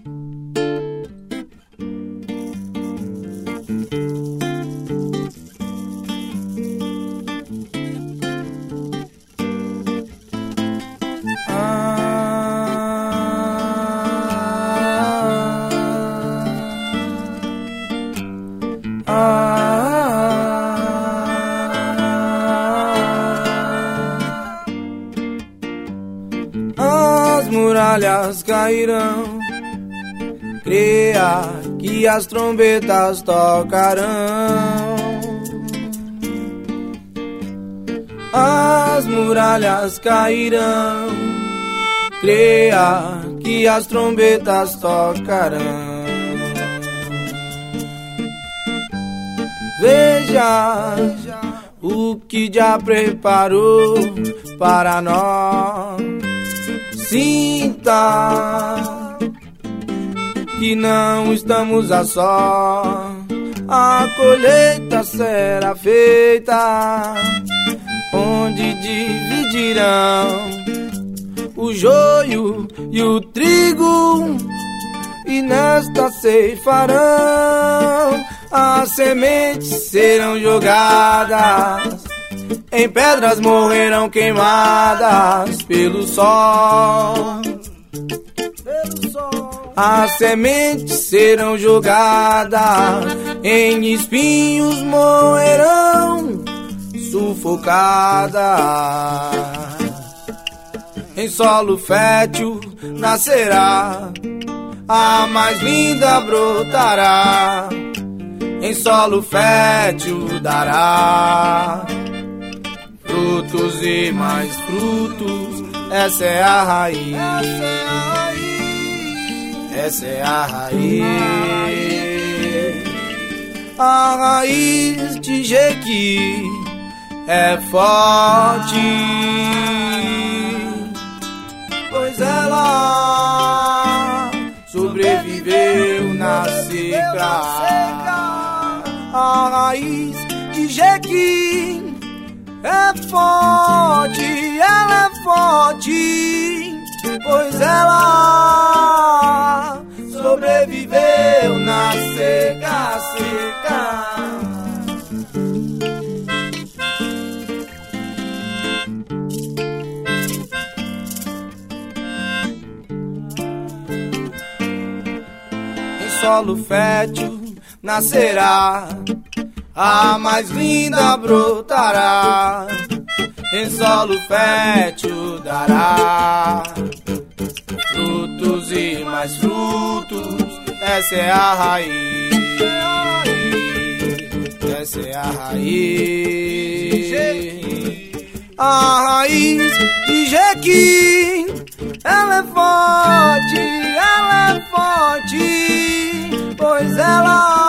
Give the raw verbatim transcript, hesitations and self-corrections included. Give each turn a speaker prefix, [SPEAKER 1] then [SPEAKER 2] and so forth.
[SPEAKER 1] As muralhas cairão, creia que as trombetas tocarão. As muralhas cairão, creia que as trombetas tocarão. Veja o que já preparou para nós. Sinta que não estamos a só. A colheita será feita, onde dividirão o joio e o trigo, e nesta ceifarão as sementes serão jogadas, em pedras morrerão queimadas pelo sol. As sementes serão jogadas, em espinhos morrerão sufocadas. Em solo fértil nascerá, a mais linda brotará. Em solo fértil dará frutos e mais frutos. Essa é a raiz, essa é a raiz, a raiz de Jequi é forte, pois ela sobreviveu na seca. A raiz de Jequi é forte, ela é forte, pois ela sobreviveu na seca, seca. Em solo fértil nascerá, a mais linda brotará. Em solo fértil dará frutos e mais frutos. Essa é a raiz, essa é a raiz, a raiz de Jequi. Ela é forte, ela é forte, pois ela